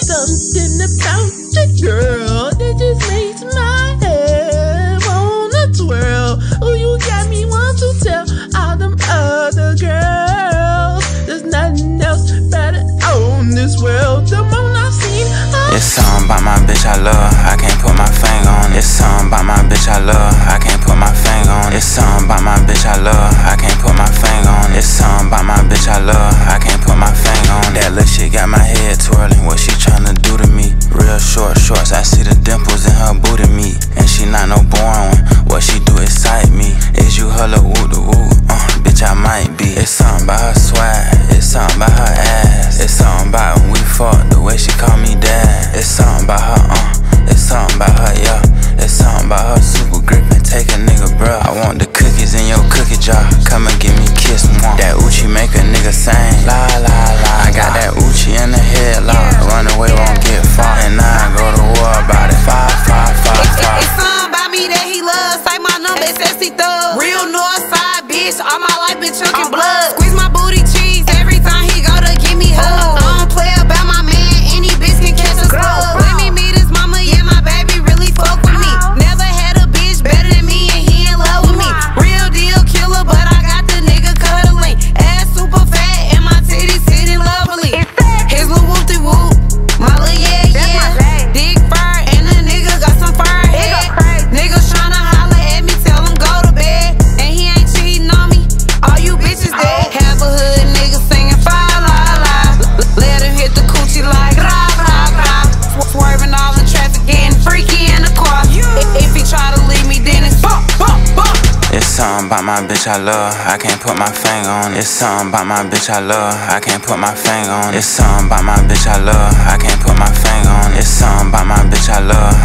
Something about the girl that just makes my head wanna twirl. Oh, you got me want to tell all them other girls there's nothing else better on this world. The moment I've seen her. It's something about my bitch I love, I can't put my finger on it. It's something about my bitch I love, I can't put my finger on it. It's something about my bitch I love, I can't put my finger on it. It's something about my bitch I love, I can't put my finger on it. That little shit got my head twirling, what she tryna do to me? Real short shorts, I see the dimples in her booty meat. And she not no boring one, what she do excite me. Is you her little woo the woo? Bitch I might be. It's something about her swag, it's something about her ass. It's something about when we fought, the way she call me dad. It's something about her, it's something about her, yeah. It's something about her super grip and take a nigga, bruh. I want the cookies in your cookie jar, come and give me a kiss, mwah. That Uchi make a nigga sing, la la la. I got that Uchi in the headlock, run away won't get far, and now I go to war about it. 5, 5, 5, 5. It's something about me that he loves, say my number, it's sexy thug. Real north side bitch, all my life been chunking blood. Squeeze my booty cheeks every time he go to give me hugs. I don't play about my man, any bitch can catch a slug. Let me meet his mama, yeah, my baby really fuck with me. Never had a bitch better than me and he in love with me. Real deal killer, but I got the nigga cuddling. Ass super fat and my titties sitting lovely. His little whoop-de-whoop, my little yeah. Dick fur and the nigga got some fur head. Niggas tryna holler at me, tell him go to bed. And he ain't cheating on me, all you bitches dead. Half a hood nigga singing fa la la. Let him hit the coochie like rah rah rah. Swerving all the traffic, getting freaky in the car. If he try to leave me, then it's bump, bump, bump. It's something about my bitch I love, I can't put my finger on it. It's something about my bitch I love, I can't put my finger on it. It's something about my bitch I love, I can't put my finger on it. It's something about my bitch I love,